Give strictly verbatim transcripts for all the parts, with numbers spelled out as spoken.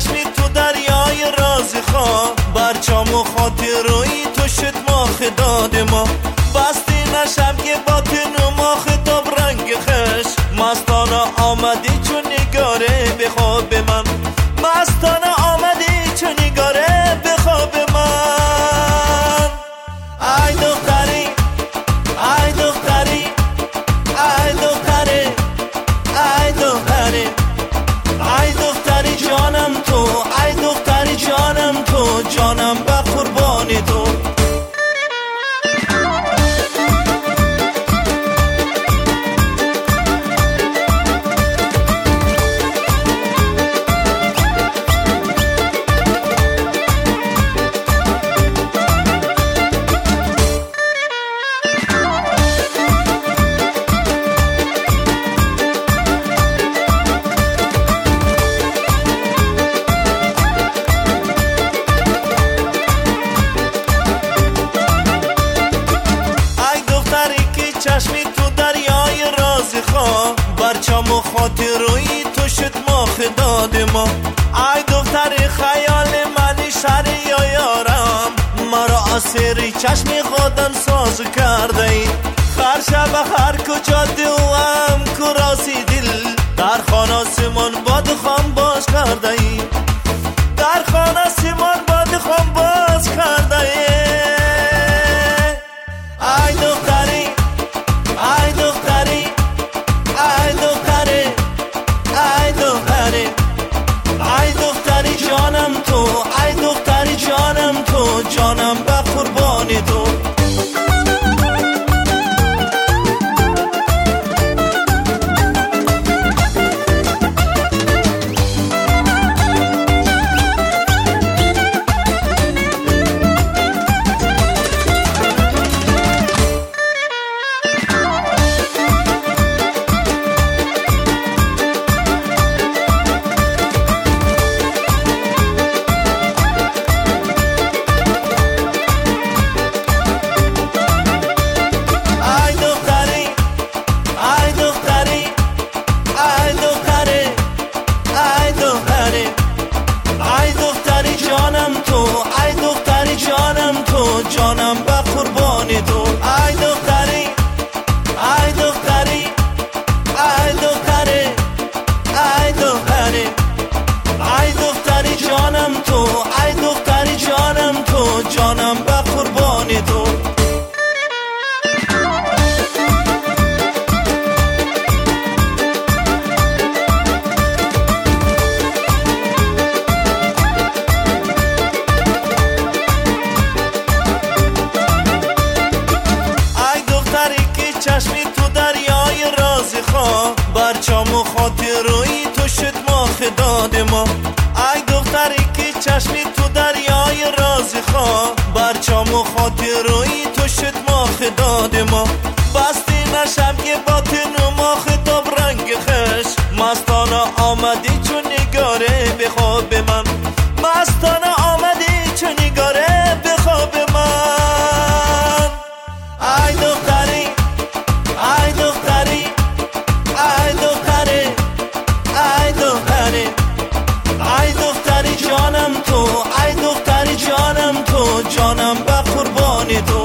چشمی تو دریای رازی خواه، برچام و خاطرایی تو شد ماخ داد ما. بستی نشم که باطن و ماخ داب رنگ خش، مستانه آمدی چون نگاره به خواب من، مستانه آمدی چون نگاره به خواب من. ای دختری ای دختری ای دختری ای دختری ای دختری جانم تو، ای دختری جانم تو، جانم به قربانی تو. چشمی تو دریای رازی خواه، برچام و خاطرایی تو شد ماخ داد ما. ای دختر خیال منی شهر یا یارم، مرا اسیر چشمی خودم ساز کرده ای. هر شب هر کجا دوام کراسی دل، در خانه سیمان باد خام باز کرده ای، در خانه سیمان باد خام باز کرده ای. ای دختری ای دختری ای دختری ای دختری ای دختری جانم تو، ای دختری جانم تو، جانم به قربانی تو. جانم به قربانی تو. ای دختری ای دختری ای دختری ای دختری ای دختری جانم تو، ای دختری جانم تو، جانم به قربانی تو. چشمی تو دریای رازی خواه، برچام و خاطرایی تو شد ماخ داد ما. ای دختری که چشمی تو دریای رازی خواه، برچام و خاطرایی تو شد ماخ داد ما. بستی نشم که باطن و ماخ داب رنگ خش، مستانه آمدی چون نگاره به خواب من، مستانه آمدی چون نگاره به خواب من. ای دختری ای دختری ای دختری ای دختری ای دختری جانم تو، ای دختری جانم تو، جانم به قربانی تو.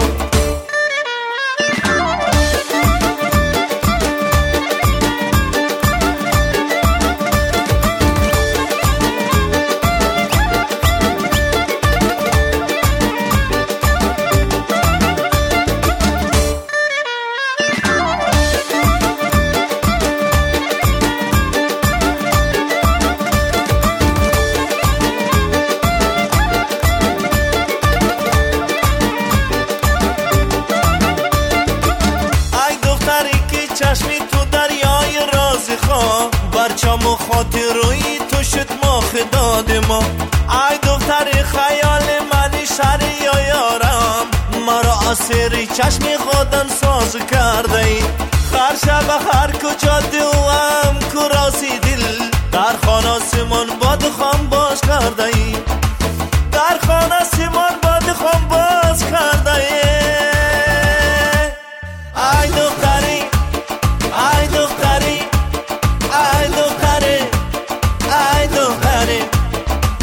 چشمی تو دریای رازی خواه، برچام و خاطرایی تو شد ماخ داد ما. ای دختر خیال منی شهر یا یارم، مرا اسیر چشمی خودم ساز کرده ای. هر شب هر کجا دوام کراسی دل، در خانه سیمان باد خام باز کرده ای، در خانه سیمان باد خام باز کرده ای. ای دختری ای دختری ای دختری ای دختری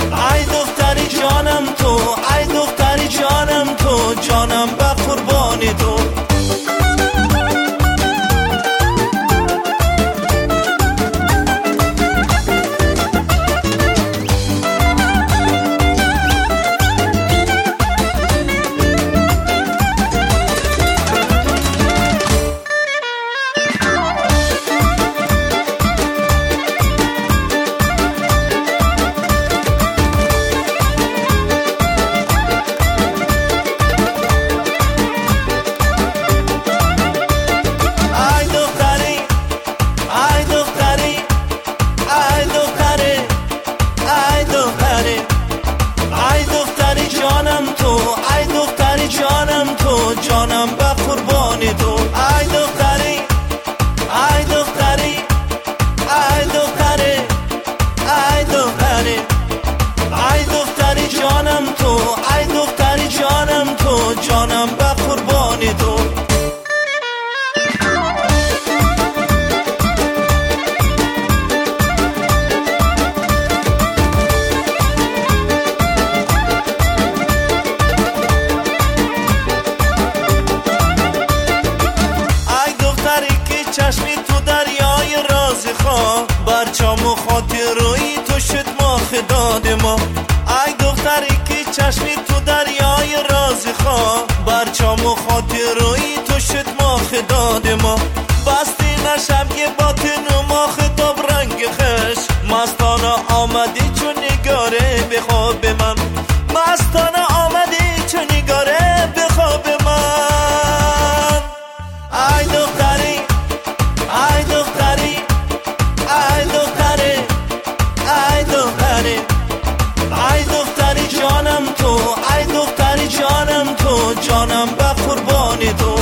چشمی تو دریای رازی خواه، برچام و خاطرهایی تو شد ماخ داد ما. ای دختری که چشمی تو دریای رازی خواه، برچام و خاطرهایی تو شد ماخ داد ما. بستی نشم یه باطن و ماخ داب رنگ خش، مستانه آمدی چون نگاره به خواب من، مستانه آمدی چون نگاره به خواب من. ای دختری ای دختری ای دختری ای دختری ای دختری جانم تو، ای دختری جانم تو، جانم به قربانی تو.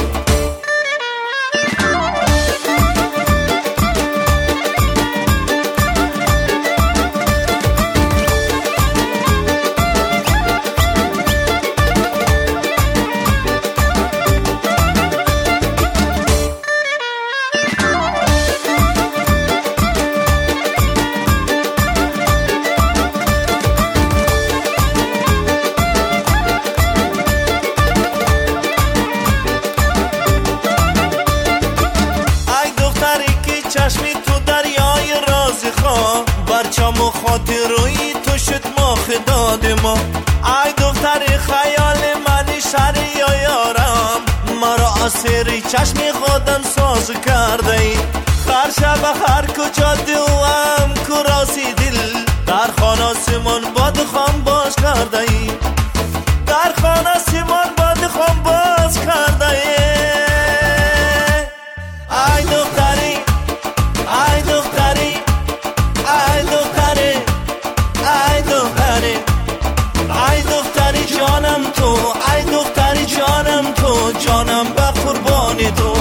چشمی تو دریای رازی خواه، برچام و خاطرهایی تو شد ماخ داد ما. ای دختری خیال منی شهری یا یارم، مرا اسیر چشمی خودم ساز کرده ای. هر شب هر کجا دوام کراسی دل، در خانه سیمان باد خام باز کرده ای، در خانه سیمان باد خام باز کرده ای. ای دختری ای دختری ای دختری ای دختری ای دختری جانم تو، ای دختری جانم تو، جانم به قربانی تو.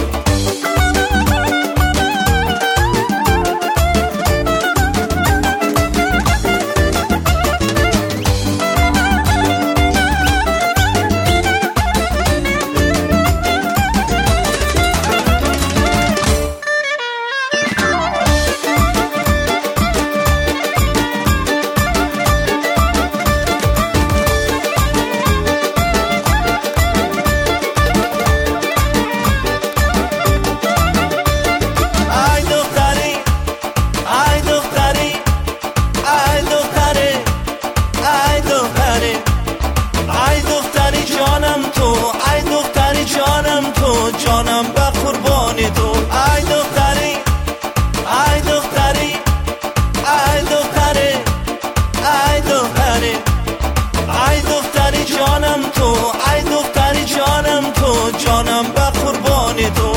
جانم به قربانی تو. ای دختری ای دختری ای دختری ای دختری ای دختری جانم تو، ای دختری جانم تو، جانم به قربانی تو.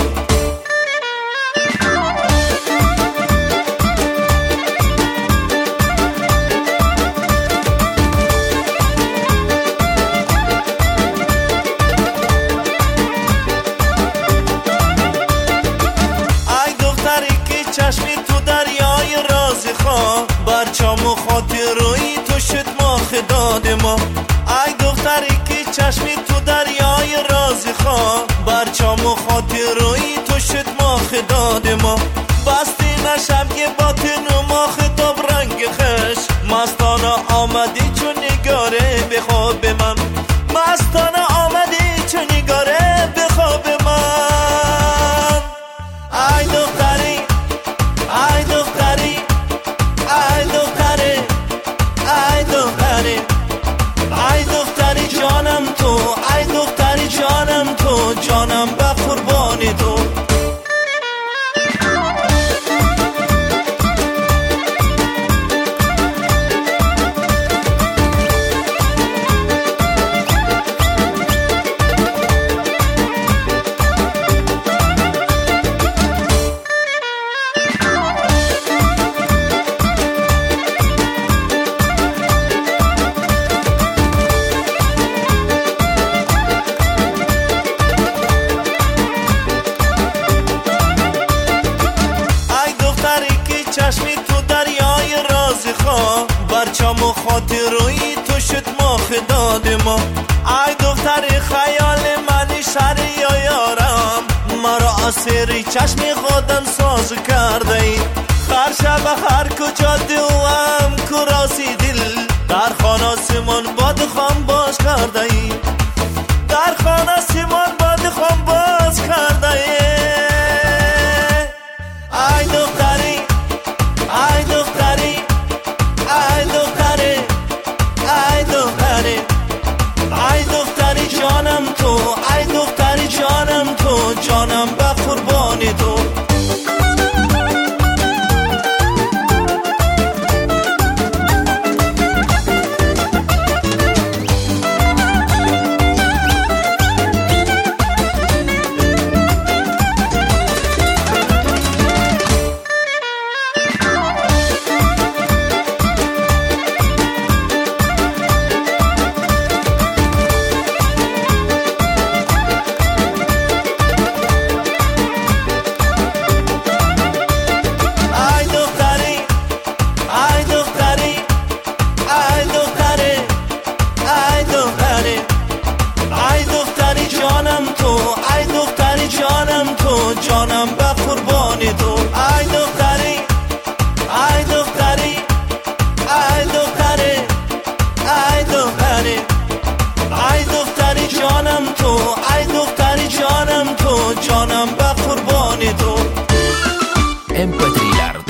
چشمی تو دریای رازی خواه، برچام و خاطرهایی تو شد ماخ داد ما. ای دختری که چشمی تو دریای رازی خواه، برچام و خاطرهایی تو شد ماخ داد ما. بستی نشم یه باطن و ماخ داب رنگ خش، مستانه آمدی چون نگاره به خواب من، مستانه آمدی چون نگاره به خواب من. ای دختری ای دختری ای دختری ای دختری ای دختری جانم تو، ای دختری جانم تو، جانم به قربانی تو. چشمی تو دریای رازی خواه، برچام و خاطرهایی تو شد ماخ داد ما. ای دختری خیال منی شهری یا یارم، مرا اسیر چشمی خودم ساز کرده ای. هر شب هر کجا دوام کراسی دل، در خانه سیمان باد خام باز کرده ای، در خانه سیمان باد خام باز کرده ای. ام پی تری